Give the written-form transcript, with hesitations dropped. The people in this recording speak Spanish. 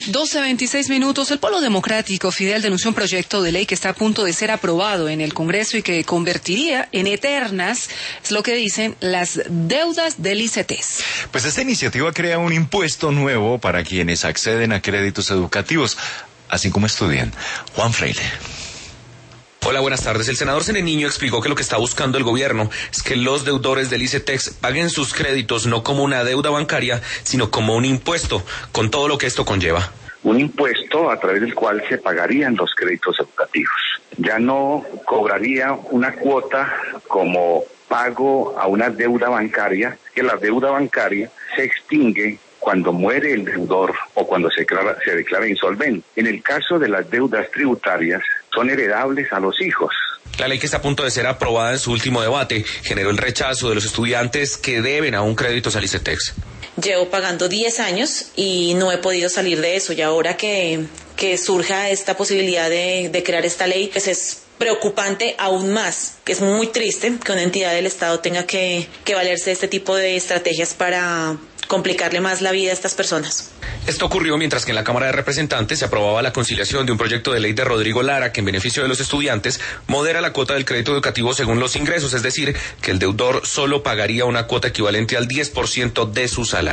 12:26. El Polo Democrático, Fidel, denunció un proyecto de ley que está a punto de ser aprobado en el Congreso y que convertiría en eternas, es lo que dicen, las deudas del ICETEX. Pues esta iniciativa crea un impuesto nuevo para quienes acceden a créditos educativos, así como estudian. Juan Freire. Hola, buenas tardes. El senador Sereniño explicó que lo que está buscando el gobierno es que los deudores del ICETEX paguen sus créditos no como una deuda bancaria, sino como un impuesto, con todo lo que esto conlleva. Un impuesto a través del cual se pagarían los créditos educativos. Ya no cobraría una cuota como pago a una deuda bancaria, que la deuda bancaria se extingue cuando muere el deudor o cuando se declara insolvente. En el caso de las deudas tributarias, son heredables a los hijos. La ley que está a punto de ser aprobada en su último debate generó el rechazo de los estudiantes que deben aún créditos al ICETEX. Llevo pagando 10 años y no he podido salir de eso, y ahora que surja esta posibilidad de crear esta ley, pues es preocupante aún más, que es muy triste que una entidad del Estado tenga que valerse de este tipo de estrategias para complicarle más la vida a estas personas. Esto ocurrió mientras que en la Cámara de Representantes se aprobaba la conciliación de un proyecto de ley de Rodrigo Lara que en beneficio de los estudiantes modera la cuota del crédito educativo según los ingresos, es decir, que el deudor solo pagaría una cuota equivalente al 10% de su salario.